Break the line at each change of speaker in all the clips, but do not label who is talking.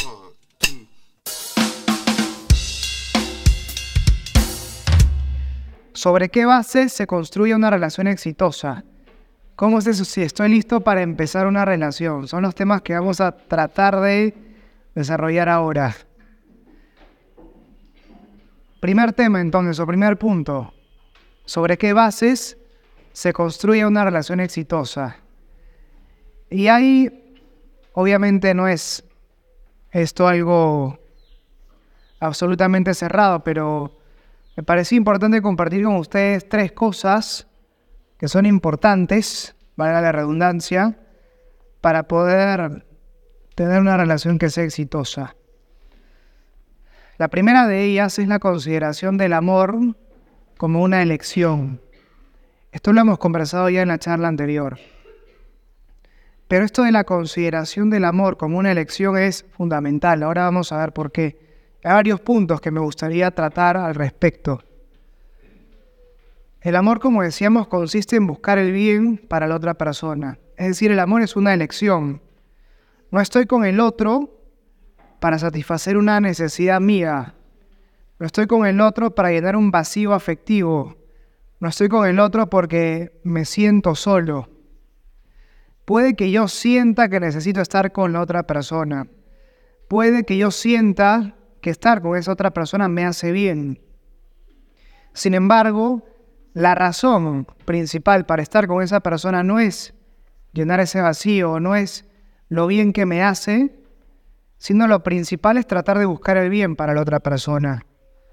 ¿Sobre qué base se construye una relación exitosa? ¿Cómo es eso? Si estoy listo para empezar una relación. Son los temas que vamos a tratar de desarrollar ahora. Primer tema entonces, o primer punto. ¿Sobre qué bases se construye una relación exitosa? Y ahí, obviamente no es esto algo absolutamente cerrado, pero me pareció importante compartir con ustedes 3 cosas que son importantes, valga la redundancia, para poder tener una relación que sea exitosa. La primera de ellas es la consideración del amor como una elección. Esto lo hemos conversado ya en la charla anterior. Pero esto de la consideración del amor como una elección es fundamental. Ahora vamos a ver por qué. Hay varios puntos que me gustaría tratar al respecto. El amor, como decíamos, consiste en buscar el bien para la otra persona. Es decir, el amor es una elección. No estoy con el otro para satisfacer una necesidad mía. No estoy con el otro para llenar un vacío afectivo. No estoy con el otro porque me siento solo. Puede que yo sienta que necesito estar con la otra persona. Puede que yo sienta que estar con esa otra persona me hace bien. Sin embargo, la razón principal para estar con esa persona no es llenar ese vacío, no es lo bien que me hace, sino lo principal es tratar de buscar el bien para la otra persona.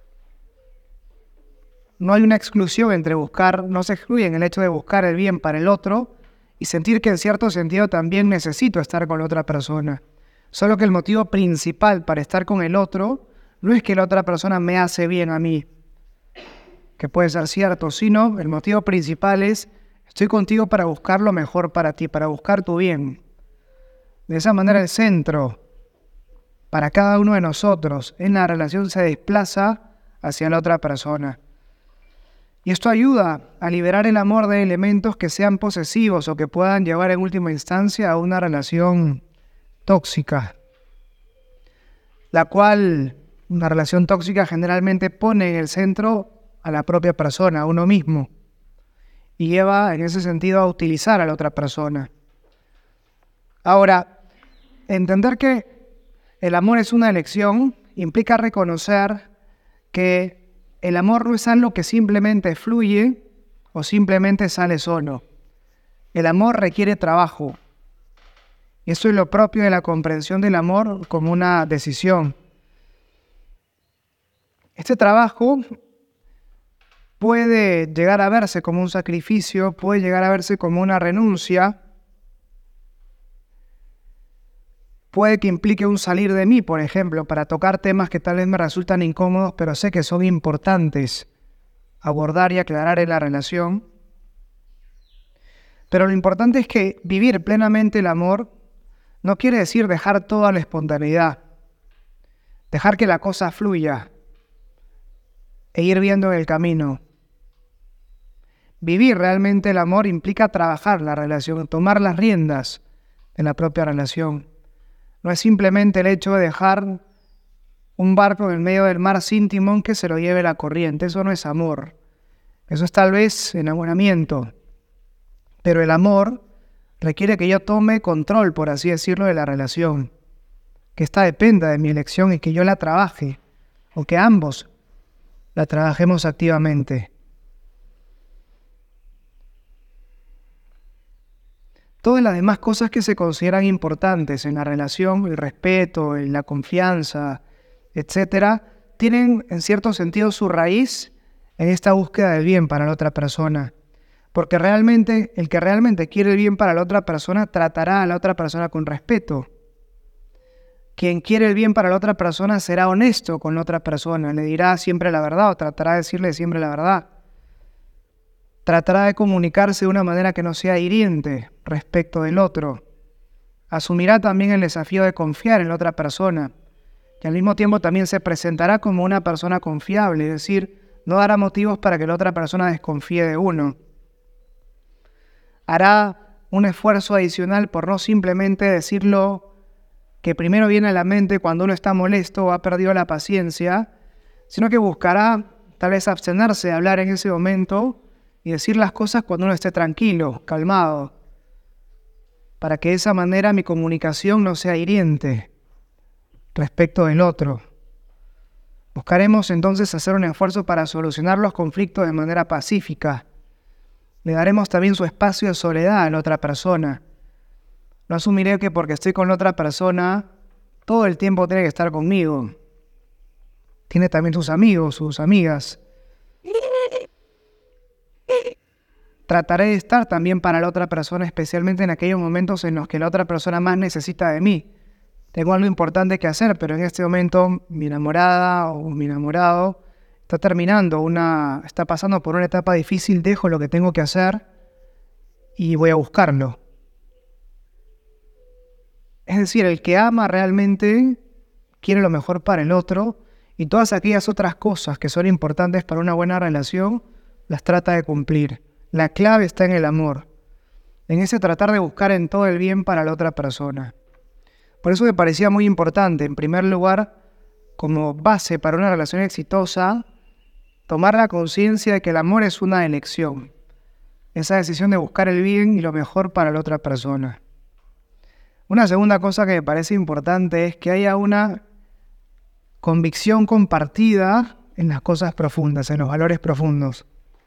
No hay una exclusión entre buscar, no se excluye en el hecho de buscar el bien para el otro y sentir que en cierto sentido también necesito estar con la otra persona. Solo que el motivo principal para estar con el otro no es que la otra persona me hace bien a mí, que puede ser cierto, sino el motivo principal es estoy contigo para buscar lo mejor para ti, para buscar tu bien. De esa manera el centro para cada uno de nosotros en la relación se desplaza hacia la otra persona. Y esto ayuda a liberar el amor de elementos que sean posesivos o que puedan llevar en última instancia a una relación tóxica, la cual una relación tóxica generalmente pone en el centro a la propia persona, a uno mismo, y lleva en ese sentido a utilizar a la otra persona. Ahora, entender que el amor es una elección implica reconocer que el amor no es algo que simplemente fluye o simplemente sale solo. El amor requiere trabajo. Y eso es lo propio de la comprensión del amor como una decisión. Este trabajo puede llegar a verse como un sacrificio, puede llegar a verse como una renuncia, puede que implique un salir de mí, por ejemplo, para tocar temas que tal vez me resultan incómodos, pero sé que son importantes abordar y aclarar en la relación. Pero lo importante es que vivir plenamente el amor no quiere decir dejar toda la espontaneidad, dejar que la cosa fluya e ir viendo en el camino. Vivir realmente el amor implica trabajar la relación, tomar las riendas de la propia relación. No es simplemente el hecho de dejar un barco en el medio del mar sin timón que se lo lleve la corriente. Eso no es amor. Eso es tal vez enamoramiento. Pero el amor requiere que yo tome control, por así decirlo, de la relación. Que ésta dependa de mi elección y que yo la trabaje. O que ambos la trabajemos activamente. Todas las demás cosas que se consideran importantes en la relación, el respeto, la confianza, etc., tienen en cierto sentido su raíz en esta búsqueda del bien para la otra persona. Porque realmente, el que realmente quiere el bien para la otra persona tratará a la otra persona con respeto. Quien quiere el bien para la otra persona será honesto con la otra persona, le dirá siempre la verdad o tratará de decirle siempre la verdad. Tratará de comunicarse de una manera que no sea hiriente respecto del otro. Asumirá también el desafío de confiar en la otra persona. Y al mismo tiempo también se presentará como una persona confiable, es decir, no dará motivos para que la otra persona desconfíe de uno. Hará un esfuerzo adicional por no simplemente decirlo que primero viene a la mente cuando uno está molesto o ha perdido la paciencia, sino que buscará tal vez abstenerse de hablar en ese momento y decir las cosas cuando uno esté tranquilo, calmado, para que de esa manera mi comunicación no sea hiriente respecto del otro. Buscaremos entonces hacer un esfuerzo para solucionar los conflictos de manera pacífica. Le daremos también su espacio de soledad a la otra persona. No asumiré que porque estoy con la otra persona, todo el tiempo tiene que estar conmigo. Tiene también sus amigos, sus amigas. Trataré de estar también para la otra persona, especialmente en aquellos momentos en los que la otra persona más necesita de mí. Tengo algo importante que hacer, pero en este momento mi enamorada o mi enamorado está pasando por una etapa difícil, dejo lo que tengo que hacer y voy a buscarlo. Es decir, el que ama realmente quiere lo mejor para el otro y todas aquellas otras cosas que son importantes para una buena relación las trata de cumplir. La clave está en el amor, en ese tratar de buscar en todo el bien para la otra persona. Por eso me parecía muy importante, en primer lugar, como base para una relación exitosa, tomar la conciencia de que el amor es una elección. Esa decisión de buscar el bien y lo mejor para la otra persona. Una segunda cosa que me parece importante es que haya una convicción compartida en las cosas profundas, en los valores profundos.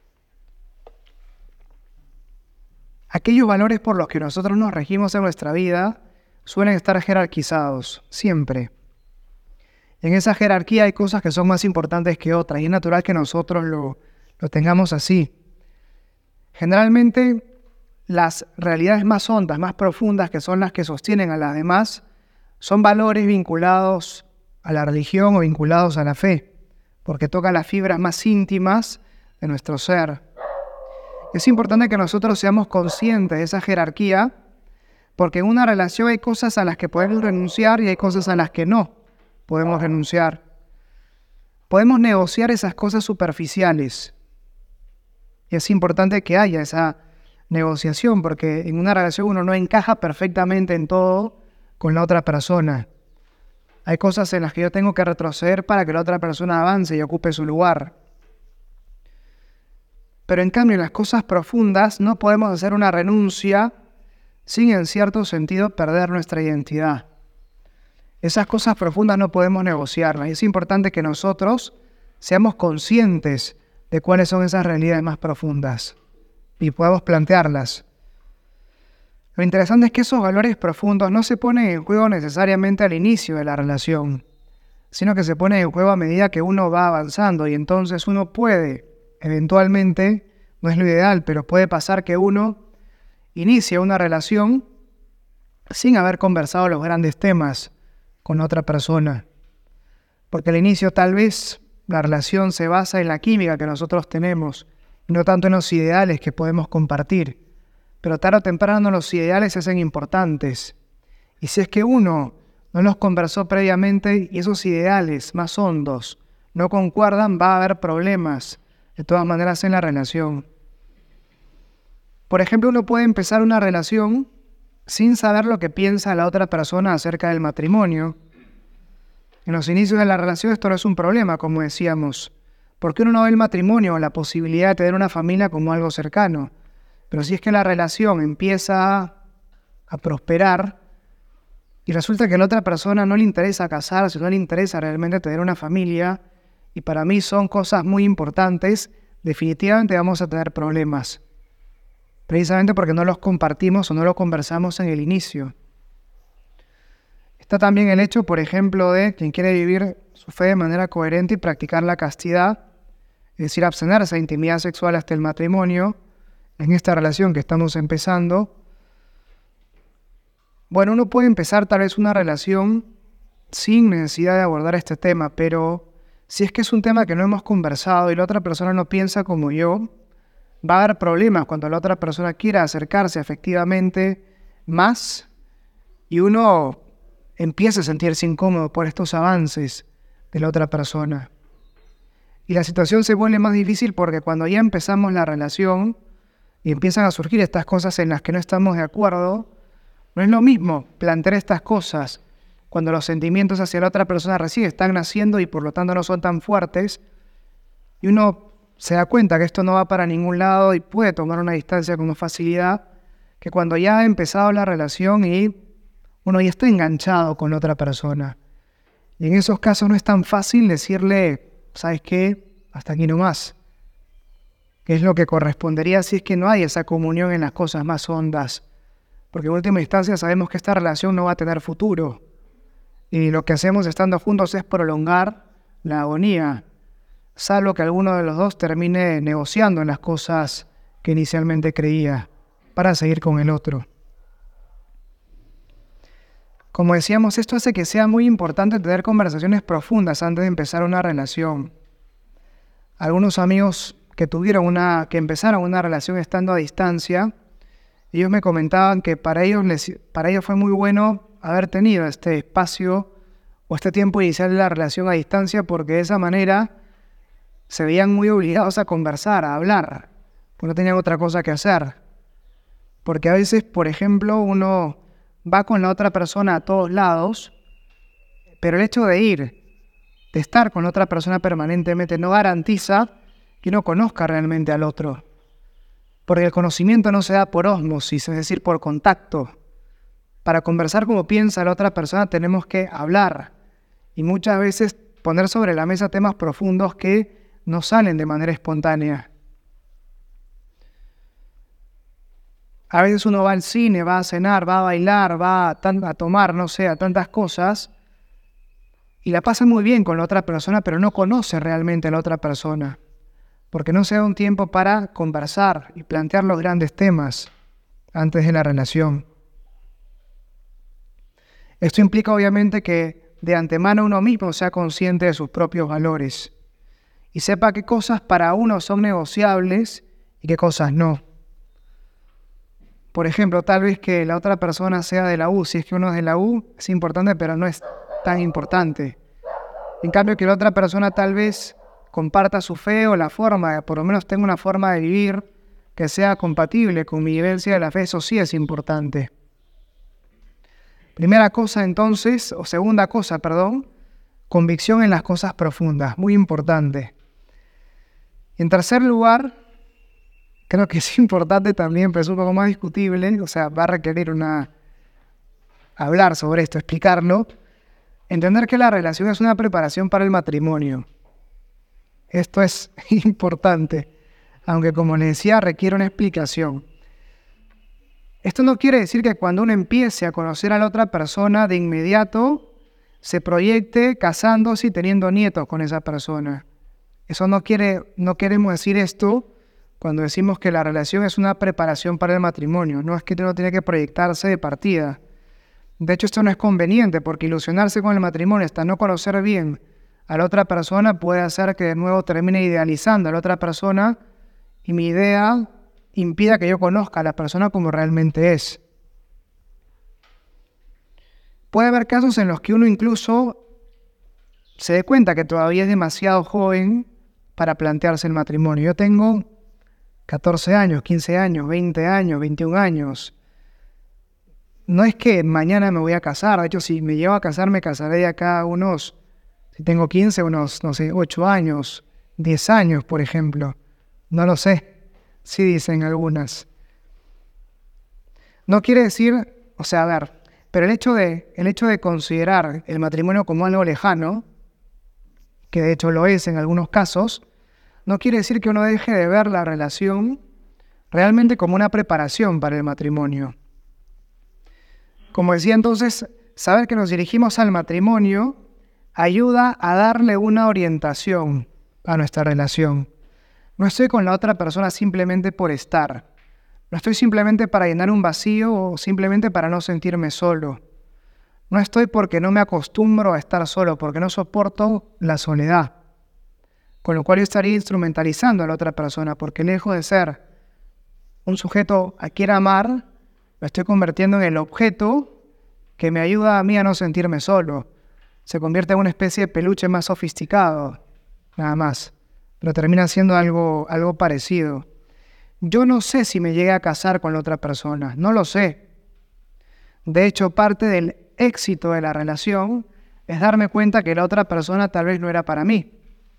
Aquellos valores por los que nosotros nos regimos en nuestra vida suelen estar jerarquizados, siempre. En esa jerarquía hay cosas que son más importantes que otras y es natural que nosotros lo tengamos así. Generalmente, las realidades más hondas, más profundas, que son las que sostienen a las demás, son valores vinculados a la religión o vinculados a la fe, porque toca las fibras más íntimas de nuestro ser. Es importante que nosotros seamos conscientes de esa jerarquía, porque en una relación hay cosas a las que podemos renunciar y hay cosas a las que no podemos renunciar. Podemos negociar esas cosas superficiales. Y es importante que haya esa negociación, porque en una relación uno no encaja perfectamente en todo con la otra persona. Hay cosas en las que yo tengo que retroceder para que la otra persona avance y ocupe su lugar. Pero en cambio, en las cosas profundas no podemos hacer una renuncia sin, en cierto sentido, perder nuestra identidad. Esas cosas profundas no podemos negociarlas. Y es importante que nosotros seamos conscientes de cuáles son esas realidades más profundas y podamos plantearlas. Lo interesante es que esos valores profundos no se ponen en juego necesariamente al inicio de la relación, sino que se ponen en juego a medida que uno va avanzando y entonces uno puede, eventualmente, no es lo ideal, pero puede pasar que uno inicie una relación sin haber conversado los grandes temas con otra persona. Porque al inicio tal vez la relación se basa en la química que nosotros tenemos, y no tanto en los ideales que podemos compartir. Pero tarde o temprano los ideales se hacen importantes. Y si es que uno no los conversó previamente y esos ideales más hondos no concuerdan, va a haber problemas de todas maneras en la relación. Por ejemplo, uno puede empezar una relación sin saber lo que piensa la otra persona acerca del matrimonio. En los inicios de la relación esto no es un problema, como decíamos, porque uno no ve el matrimonio o la posibilidad de tener una familia como algo cercano. Pero si es que la relación empieza a prosperar y resulta que a la otra persona no le interesa casarse, no le interesa realmente tener una familia, y para mí son cosas muy importantes, definitivamente vamos a tener problemas. Precisamente porque no los compartimos o no los conversamos en el inicio. Está también el hecho, por ejemplo, de quien quiere vivir su fe de manera coherente y practicar la castidad, es decir, abstenerse de intimidad sexual hasta el matrimonio, en esta relación que estamos empezando. Bueno, uno puede empezar tal vez una relación sin necesidad de abordar este tema, pero si es que es un tema que no hemos conversado y la otra persona no piensa como yo, va a haber problemas cuando la otra persona quiera acercarse efectivamente más y uno empieza a sentirse incómodo por estos avances de la otra persona. Y la situación se vuelve más difícil porque cuando ya empezamos la relación y empiezan a surgir estas cosas en las que no estamos de acuerdo, no es lo mismo plantear estas cosas cuando los sentimientos hacia la otra persona recién están naciendo y por lo tanto no son tan fuertes, y uno se da cuenta que esto no va para ningún lado y puede tomar una distancia con más facilidad, que cuando ya ha empezado la relación y uno ya está enganchado con la otra persona. Y en esos casos no es tan fácil decirle, ¿sabes qué? Hasta aquí nomás. Que es lo que correspondería si es que no hay esa comunión en las cosas más hondas. Porque en última instancia sabemos que esta relación no va a tener futuro. Y lo que hacemos estando juntos es prolongar la agonía, salvo que alguno de los dos termine negociando en las cosas que inicialmente creía para seguir con el otro. Como decíamos, esto hace que sea muy importante tener conversaciones profundas antes de empezar una relación. Algunos amigos que empezaron una relación estando a distancia, ellos me comentaban que para ellos fue muy bueno haber tenido este espacio o este tiempo inicial de la relación a distancia, porque de esa manera se veían muy obligados a conversar, a hablar, porque no tenían otra cosa que hacer. Porque a veces, por ejemplo, uno va con la otra persona a todos lados, pero el hecho de estar con la otra persona permanentemente no garantiza que uno conozca realmente al otro. Porque el conocimiento no se da por ósmosis, es decir, por contacto. Para conversar como piensa la otra persona tenemos que hablar y muchas veces poner sobre la mesa temas profundos que no salen de manera espontánea. A veces uno va al cine, va a cenar, va a bailar, va a tomar, no sé, a tantas cosas y la pasa muy bien con la otra persona, pero no conoce realmente a la otra persona, porque no se da un tiempo para conversar y plantear los grandes temas antes de la relación. Esto implica obviamente que de antemano uno mismo sea consciente de sus propios valores y sepa qué cosas para uno son negociables y qué cosas no. Por ejemplo, tal vez que la otra persona sea de la U. Si es que uno es de la U, es importante, pero no es tan importante. En cambio, que la otra persona tal vez comparta su fe o la forma, por lo menos tenga una forma de vivir que sea compatible con mi vivencia de la fe, eso sí es importante. Segunda cosa, convicción en las cosas profundas, muy importante. En tercer lugar, creo que es importante también, pero es un poco más discutible, va a requerir hablar sobre esto, explicarlo, entender que la relación es una preparación para el matrimonio. Esto es importante, aunque como les decía, requiere una explicación. Esto no quiere decir que cuando uno empiece a conocer a la otra persona, de inmediato se proyecte casándose y teniendo nietos con esa persona. No queremos decir esto cuando decimos que la relación es una preparación para el matrimonio. No es que uno tiene que proyectarse de partida. De hecho, esto no es conveniente porque ilusionarse con el matrimonio hasta no conocer bien a la otra persona puede hacer que de nuevo termine idealizando a la otra persona y mi idea impida que yo conozca a la persona como realmente es. Puede haber casos en los que uno incluso se dé cuenta que todavía es demasiado joven para plantearse el matrimonio. Yo tengo 14 años, 15 años, 20 años, 21 años. No es que mañana me voy a casar. De hecho, si me llevo a casar, me casaré de acá si tengo 15, 8 años, 10 años, por ejemplo. No lo sé. Sí dicen algunas. No quiere decir, pero el hecho de considerar el matrimonio como algo lejano, que de hecho lo es en algunos casos, no quiere decir que uno deje de ver la relación realmente como una preparación para el matrimonio. Como decía entonces, saber que nos dirigimos al matrimonio ayuda a darle una orientación a nuestra relación. No estoy con la otra persona simplemente por estar. No estoy simplemente para llenar un vacío o simplemente para no sentirme solo. No estoy porque no me acostumbro a estar solo, porque no soporto la soledad. Con lo cual yo estaría instrumentalizando a la otra persona, porque lejos de ser un sujeto a quien amar, lo estoy convirtiendo en el objeto que me ayuda a mí a no sentirme solo. Se convierte en una especie de peluche más sofisticado, nada más. Pero termina siendo algo parecido. Yo no sé si me llegué a casar con la otra persona, no lo sé. De hecho, parte del éxito de la relación es darme cuenta que la otra persona tal vez no era para mí.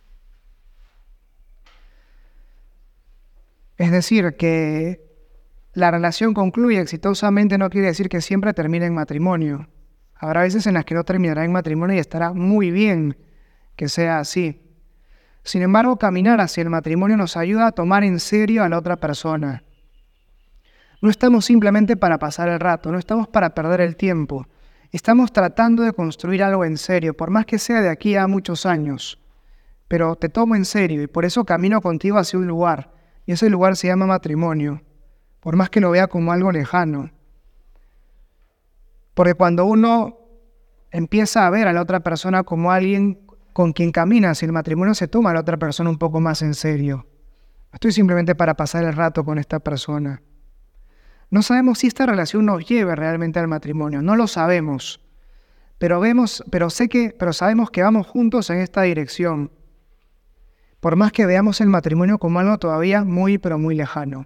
Es decir, que la relación concluye exitosamente no quiere decir que siempre termine en matrimonio. Habrá veces en las que no terminará en matrimonio y estará muy bien que sea así. Sin embargo, caminar hacia el matrimonio nos ayuda a tomar en serio a la otra persona. No estamos simplemente para pasar el rato, no estamos para perder el tiempo. Estamos tratando de construir algo en serio, por más que sea de aquí a muchos años. Pero te tomo en serio y por eso camino contigo hacia un lugar. Y ese lugar se llama matrimonio, por más que lo vea como algo lejano. Porque cuando uno empieza a ver a la otra persona como alguien con quien camina hacia el matrimonio, se toma a la otra persona un poco más en serio. No estoy simplemente para pasar el rato con esta persona. No sabemos si esta relación nos lleve realmente al matrimonio, no lo sabemos. Pero sabemos que vamos juntos en esta dirección. Por más que veamos el matrimonio como algo todavía muy, pero muy lejano.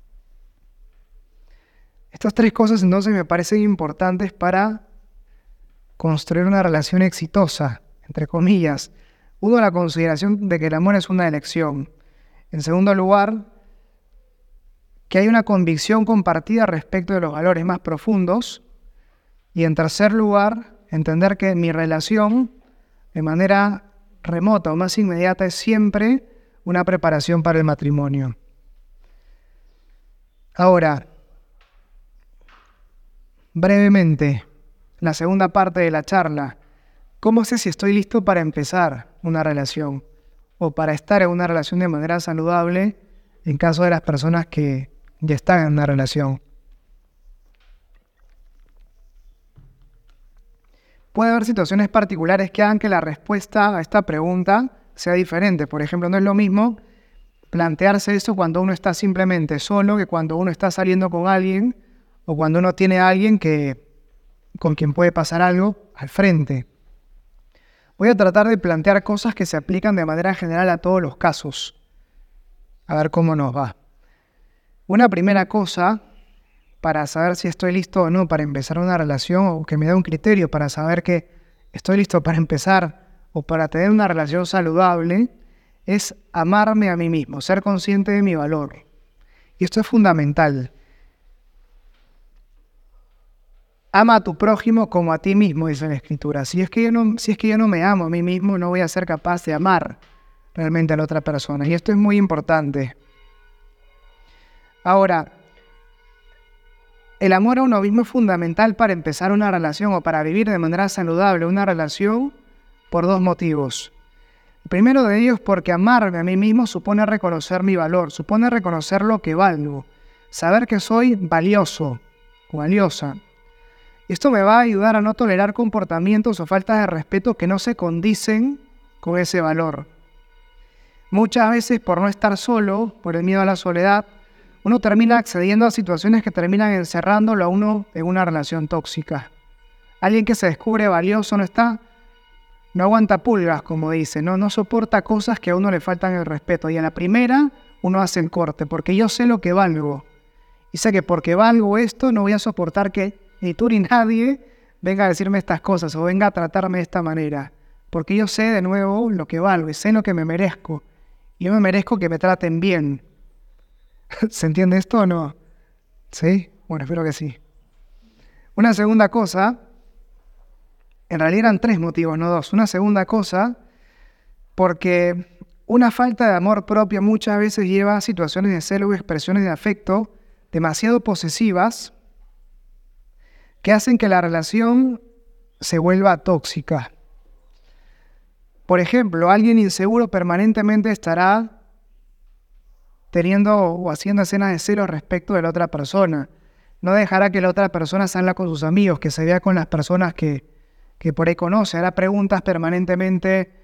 Estas tres cosas entonces me parecen importantes para construir una relación exitosa, entre comillas. Uno, la consideración de que el amor es una elección. En segundo lugar, que hay una convicción compartida respecto de los valores más profundos. Y en tercer lugar, entender que mi relación, de manera remota o más inmediata, es siempre una preparación para el matrimonio. Ahora, brevemente, la segunda parte de la charla. ¿Cómo sé si estoy listo para empezar una relación o para estar en una relación de manera saludable en caso de las personas que ya están en una relación? Puede haber situaciones particulares que hagan que la respuesta a esta pregunta sea diferente. Por ejemplo, no es lo mismo plantearse eso cuando uno está simplemente solo que cuando uno está saliendo con alguien o cuando uno tiene a alguien con quien puede pasar algo al frente. Voy a tratar de plantear cosas que se aplican de manera general a todos los casos. A ver cómo nos va. Una primera cosa para saber si estoy listo o no para empezar una relación, o que me da un criterio para saber que estoy listo para empezar o para tener una relación saludable, es amarme a mí mismo, ser consciente de mi valor. Y esto es fundamental. Ama a tu prójimo como a ti mismo, dice la Escritura. Si es que yo no me amo a mí mismo, no voy a ser capaz de amar realmente a la otra persona. Y esto es muy importante. Ahora, el amor a uno mismo es fundamental para empezar una relación o para vivir de manera saludable una relación por dos motivos. El primero de ellos porque amarme a mí mismo supone reconocer mi valor, supone reconocer lo que valgo, saber que soy valioso o valiosa. Esto me va a ayudar a no tolerar comportamientos o faltas de respeto que no se condicen con ese valor. Muchas veces por no estar solo, por el miedo a la soledad, uno termina accediendo a situaciones que terminan encerrándolo a uno en una relación tóxica. Alguien que se descubre valioso no aguanta pulgas, como dice, no soporta cosas que a uno le faltan el respeto. Y a la primera uno hace el corte, porque yo sé lo que valgo. Y sé que porque valgo esto no voy a soportar que ni tú ni nadie venga a decirme estas cosas o venga a tratarme de esta manera. Porque yo sé de nuevo lo que valgo y sé lo que me merezco. Y yo me merezco que me traten bien. ¿Se entiende esto o no? ¿Sí? Bueno, espero que sí. Una segunda cosa, en realidad eran tres motivos, no dos. Una segunda cosa, porque una falta de amor propio muchas veces lleva a situaciones de celo y expresiones de afecto demasiado posesivas que hacen que la relación se vuelva tóxica. Por ejemplo, alguien inseguro permanentemente estará teniendo o haciendo escenas de celos respecto de la otra persona. No dejará que la otra persona salga con sus amigos, que se vea con las personas que por ahí conoce. Hará preguntas permanentemente,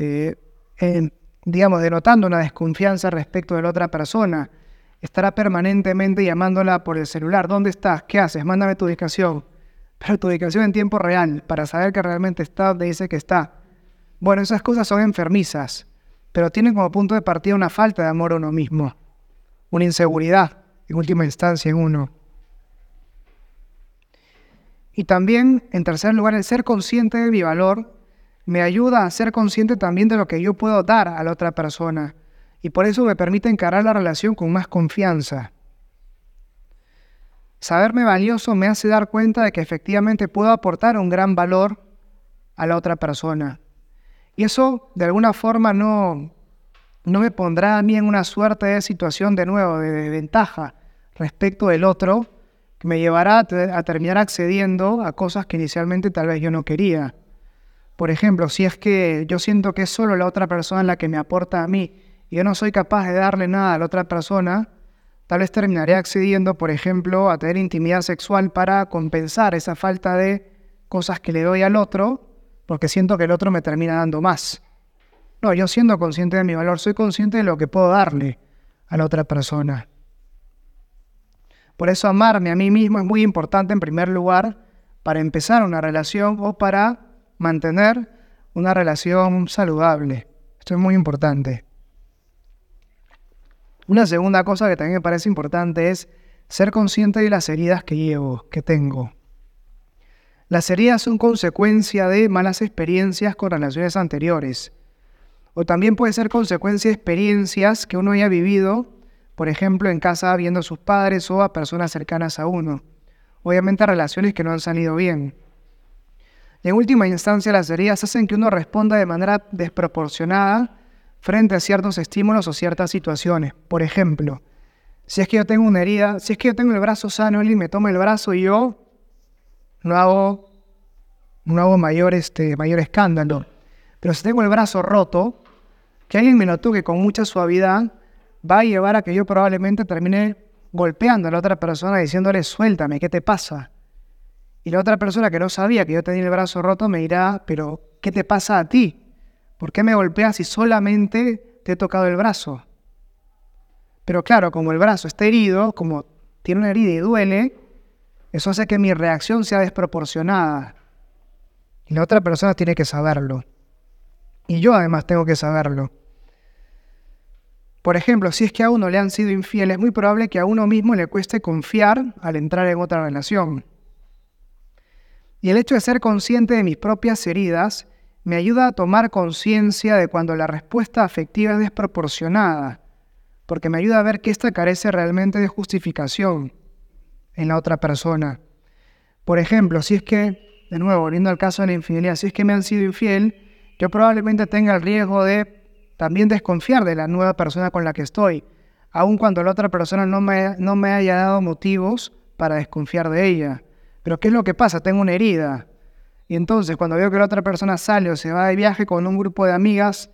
denotando una desconfianza respecto de la otra persona. Estará permanentemente llamándola por el celular. ¿Dónde estás? ¿Qué haces? Mándame tu ubicación. Pero tu ubicación en tiempo real, para saber que realmente está donde dice que está. Bueno, esas cosas son enfermizas, pero tienen como punto de partida una falta de amor a uno mismo, una inseguridad, en última instancia, en uno. Y también, en tercer lugar, el ser consciente de mi valor me ayuda a ser consciente también de lo que yo puedo dar a la otra persona. Y por eso me permite encarar la relación con más confianza. Saberme valioso me hace dar cuenta de que efectivamente puedo aportar un gran valor a la otra persona. Y eso, de alguna forma, no me pondrá a mí en una suerte de situación de nuevo, de desventaja respecto del otro, que me llevará a terminar accediendo a cosas que inicialmente tal vez yo no quería. Por ejemplo, si es que yo siento que es solo la otra persona la que me aporta a mí y yo no soy capaz de darle nada a la otra persona, tal vez terminaré accediendo, por ejemplo, a tener intimidad sexual para compensar esa falta de cosas que le doy al otro, porque siento que el otro me termina dando más. No, yo siendo consciente de mi valor, soy consciente de lo que puedo darle a la otra persona. Por eso amarme a mí mismo es muy importante en primer lugar para empezar una relación o para mantener una relación saludable. Esto es muy importante. Una segunda cosa que también me parece importante es ser consciente de las heridas que llevo, que tengo. Las heridas son consecuencia de malas experiencias con relaciones anteriores. O también puede ser consecuencia de experiencias que uno haya vivido, por ejemplo, en casa viendo a sus padres o a personas cercanas a uno. Obviamente relaciones que no han salido bien. Y en última instancia, las heridas hacen que uno responda de manera desproporcionada frente a ciertos estímulos o ciertas situaciones. Por ejemplo, si es que yo tengo una herida, si es que yo tengo el brazo sano, alguien me toma el brazo y yo no hago mayor escándalo. Pero si tengo el brazo roto, que alguien me lo toque con mucha suavidad, va a llevar a que yo probablemente termine golpeando a la otra persona diciéndole, suéltame, ¿qué te pasa? Y la otra persona que no sabía que yo tenía el brazo roto me dirá, pero ¿qué te pasa a ti? ¿Por qué me golpeas si solamente te he tocado el brazo? Pero claro, como el brazo está herido, como tiene una herida y duele, eso hace que mi reacción sea desproporcionada. Y la otra persona tiene que saberlo. Y yo además tengo que saberlo. Por ejemplo, si es que a uno le han sido infiel, es muy probable que a uno mismo le cueste confiar al entrar en otra relación. Y el hecho de ser consciente de mis propias heridas me ayuda a tomar conciencia de cuando la respuesta afectiva es desproporcionada, porque me ayuda a ver que ésta carece realmente de justificación en la otra persona. Por ejemplo, si es que, de nuevo, volviendo al caso de la infidelidad, si es que me han sido infiel, yo probablemente tenga el riesgo de también desconfiar de la nueva persona con la que estoy, aun cuando la otra persona no me haya dado motivos para desconfiar de ella. Pero ¿qué es lo que pasa? Tengo una herida. Y entonces, cuando veo que la otra persona sale o se va de viaje con un grupo de amigas,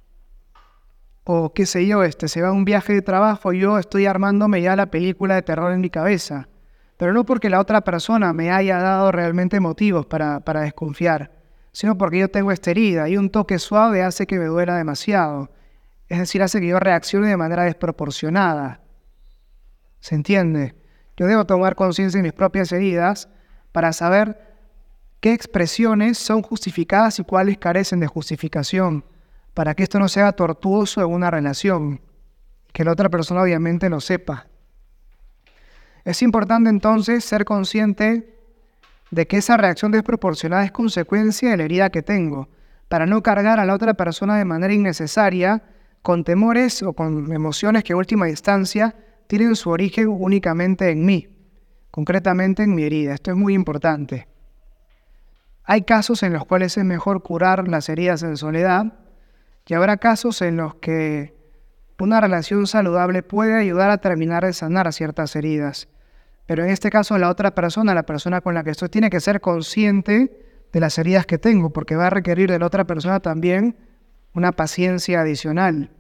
o qué sé yo, se va a un viaje de trabajo, yo estoy armándome ya la película de terror en mi cabeza. Pero no porque la otra persona me haya dado realmente motivos para desconfiar, sino porque yo tengo esta herida y un toque suave hace que me duela demasiado. Es decir, hace que yo reaccione de manera desproporcionada. ¿Se entiende? Yo debo tomar conciencia de mis propias heridas para saber qué expresiones son justificadas y cuáles carecen de justificación, para que esto no sea tortuoso en una relación, que la otra persona obviamente lo sepa. Es importante entonces ser consciente de que esa reacción desproporcionada es consecuencia de la herida que tengo, para no cargar a la otra persona de manera innecesaria con temores o con emociones que en última instancia tienen su origen únicamente en mí, concretamente en mi herida. Esto es muy importante. Hay casos en los cuales es mejor curar las heridas en soledad y habrá casos en los que una relación saludable puede ayudar a terminar de sanar ciertas heridas. Pero en este caso la otra persona, la persona con la que estoy, tiene que ser consciente de las heridas que tengo, porque va a requerir de la otra persona también una paciencia adicional.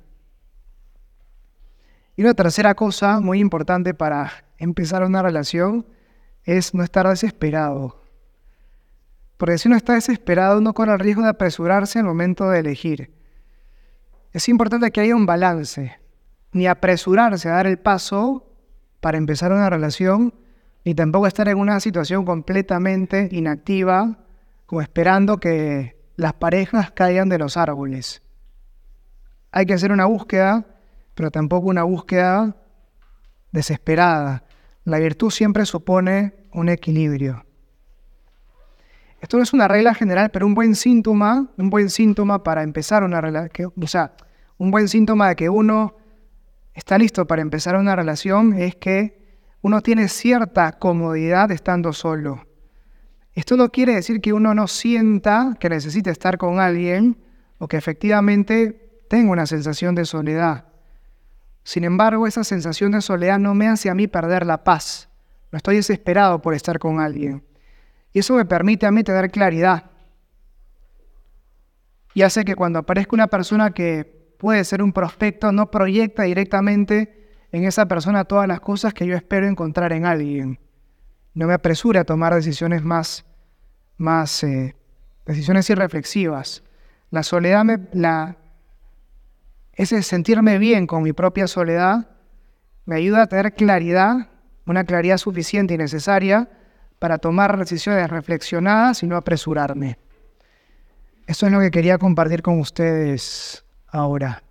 Y una tercera cosa muy importante para empezar una relación es no estar desesperado. Porque si uno está desesperado, uno corre el riesgo de apresurarse al momento de elegir. Es importante que haya un balance, ni apresurarse a dar el paso para empezar una relación, ni tampoco estar en una situación completamente inactiva, como esperando que las parejas caigan de los árboles. Hay que hacer una búsqueda, pero tampoco una búsqueda desesperada. La virtud siempre supone un equilibrio. Esto no es una regla general, pero un buen síntoma para empezar una relación, o sea, un buen síntoma de que uno está listo para empezar una relación es que uno tiene cierta comodidad estando solo. Esto no quiere decir que uno no sienta que necesite estar con alguien o que efectivamente tenga una sensación de soledad. Sin embargo, esa sensación de soledad no me hace a mí perder la paz. No estoy desesperado por estar con alguien. Y eso me permite a mí tener claridad. Y hace que cuando aparezca una persona que puede ser un prospecto, no proyecta directamente en esa persona todas las cosas que yo espero encontrar en alguien. No me apresure a tomar decisiones decisiones irreflexivas. La soledad, ese sentirme bien con mi propia soledad, me ayuda a tener claridad, una claridad suficiente y necesaria para tomar decisiones reflexionadas y no apresurarme. Esto es lo que quería compartir con ustedes ahora.